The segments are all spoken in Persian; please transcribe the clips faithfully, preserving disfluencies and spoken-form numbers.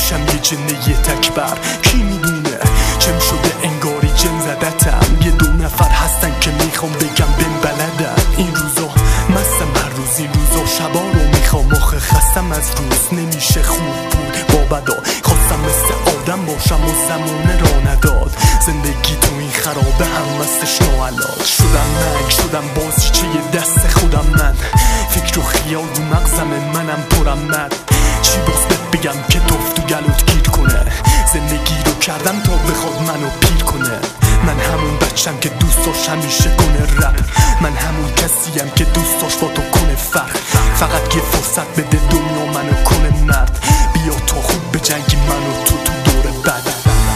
باشم یه جنه یه تکبر. کی میدونه چم شده انگاری جن زدتم. یه دو نفر هستن که میخوام بگم بن بلدم. این روزا مستم هر روز، این روزا شبا رو میخوام. آخه خستم از روز نمیشه خوب بود با بدا. خواستم مثل آدم باشم و زمونه را نداد. زندگی تو این خرابه هم مستش ناعلاج. شدم ننگ شدم بازیچه دست خودم. من فکر و خیال رو مغزم منم پرم. من چی باز بهت بگم که توف تو گلوت گیر کنه. زندگی رو کردم تا بخواد منو پیر کنه. من همون بچم که دوست داشت همیشه کنه رپ. من همون کسیم که دوست داشت با تو کنه فرق. فقط یه فرصت بده دنیا منو کنه مرد. بیا تا خوب به جنگی منو تو تو دور بعد.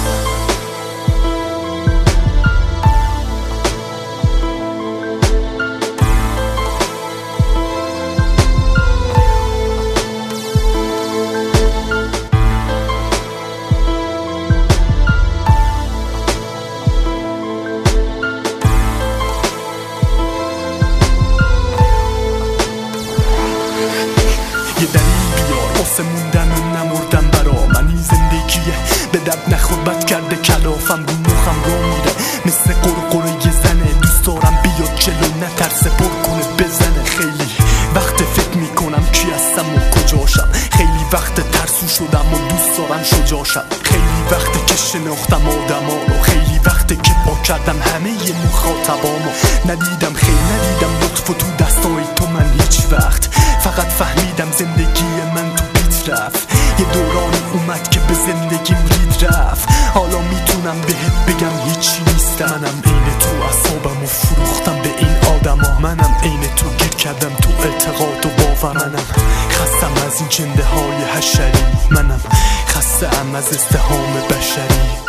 یه دلیل بیار واسه موندن و نمردن برا من. این زندگیه به درد نخور بد کرده کلافم. رو مخم را میره مثل قرقره یه زنه. دوست دارم بیاد جلو نترسه پر کنه بزنه. خیلی وقت فکر میکنم کی هستم و کجاشم. خیلی وقت ترسو شدم و دوست دارم شجاشم. خیلی وقت که شناختم آدم ها رو. خیلی وقت که پاک کردم همه ی مخاطبامو. ندیدم خیلی ندیدم لطف و تو دستای تو من هیچ وقت. فقط فهمیدم زندگی من تو بیت رفت. یه دوران اومد که به زندگیم رید رفت. حالا میتونم بهت بگم هیچی نیستم. منم عین تو اعصابم و فروختم به این آدما. منم عین تو گیر کردم تو اعتقاد و باور. منم خستم از این جنده های حشری. منم خستم از ازدحام بشری.